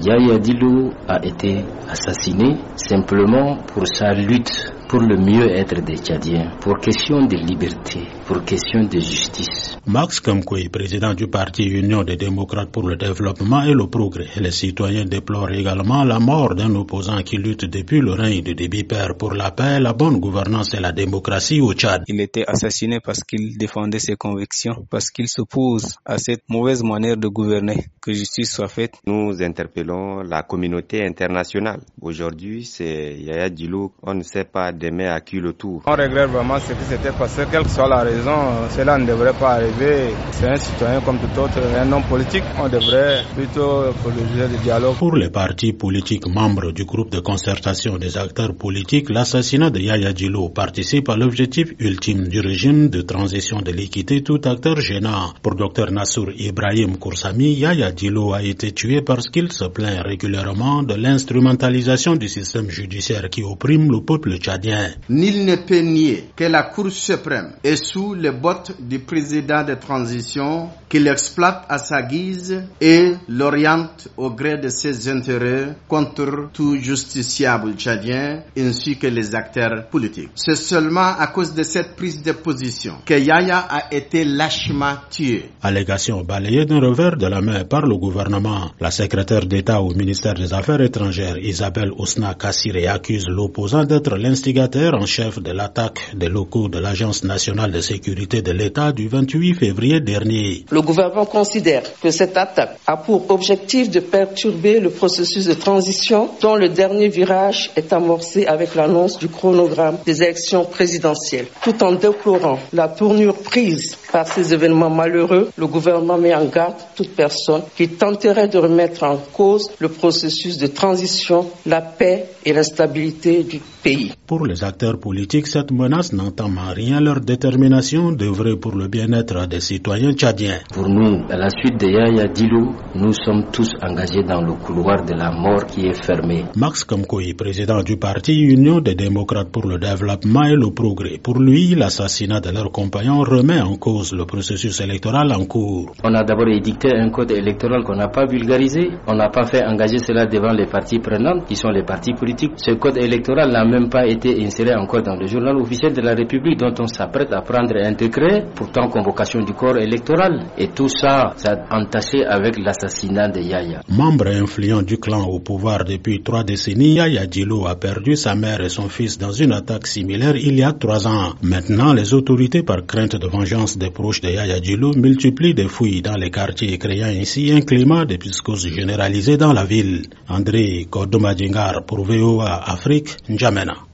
Yaya Dillo a été assassiné simplement pour sa lutte pour le mieux-être des Tchadiens, pour question de liberté, pour question de justice. Max Kamkoui, président du parti Union des démocrates pour le développement et le progrès. Les citoyens déplorent également la mort d'un opposant qui lutte depuis le règne de Déby Père pour la paix, la bonne gouvernance et la démocratie au Tchad. Il était assassiné parce qu'il défendait ses convictions, parce qu'il s'oppose à cette mauvaise manière de gouverner. Que justice soit faite. Nous interpellons la communauté internationale. Aujourd'hui, c'est Yaya Dillo, on ne sait pas demain à qui le tour. On regrette vraiment ce qui s'était passé, quelle que soit la raison, cela ne devrait pas arriver. C'est un citoyen comme tout autre, un homme politique, on devrait plutôt privilégier le dialogue. Pour les partis politiques membres du groupe de concertation des acteurs politiques, l'assassinat de Yaya Dillo participe à l'objectif ultime du régime de transition de l'équité, tout acteur gênant. Pour Dr Nassour Ibrahim Koursami, Yaya Dillo a été tué parce qu'il se plaint régulièrement de l'instrumentalisation du système judiciaire qui opprime le peuple tchadien. Nul ne peut nier que la Cour suprême est sous les bottes du président de transition qui l'exploite à sa guise et l'oriente au gré de ses intérêts contre tout justiciable tchadien ainsi que les acteurs politiques. C'est seulement à cause de cette prise de position que Yaya a été lâchement tué. Allégation balayée d'un revers de la main par le gouvernement. La secrétaire d'État au ministère des Affaires étrangères, Isabelle Ousna Kassiré, accuse l'opposant d'être l'instigateur en chef de l'attaque des locaux de l'Agence nationale de sécurité de l'État du 28 février dernier. Le gouvernement considère que cette attaque a pour objectif de perturber le processus de transition dont le dernier virage est amorcé avec l'annonce du chronogramme des élections présidentielles. Tout en déplorant la tournure prise par ces événements malheureux, le gouvernement met en garde toute personne qui tenterait de remettre en cause le processus de transition, la paix et la stabilité du pays. Pour les acteurs politiques, cette menace n'entame en rien leur détermination d'œuvrer pour le bien-être des citoyens tchadiens. Pour nous, à la suite de Yaya Dillo, nous sommes tous engagés dans le couloir de la mort qui est fermé. Max Kamkoui, président du parti Union des démocrates pour le développement et le progrès. Pour lui, l'assassinat de leur compagnon remet en cause le processus électoral en cours. On a d'abord édicté un code électoral qu'on n'a pas vulgarisé. On n'a pas fait engager cela devant les parties prenantes, qui sont les partis politiques. Ce code électoral n'a même pas été inséré encore dans le journal officiel de la République, dont on s'apprête à prendre un décret, pourtant convocation du corps électoral. Et tout ça, ça a entaché avec l'assassinat de Yaya. Membre influent du clan au pouvoir depuis 3 décennies, Yaya Dillo a perdu sa mère et son fils dans une attaque similaire il y a 3 ans. Maintenant, les autorités, par crainte de vengeance des proches de Yaya Dillo, multiplient des fouilles dans les quartiers, créant ainsi un climat de psychose généralisé dans la ville. André Kodomadingar pour VOA Afrique, N'Djamena.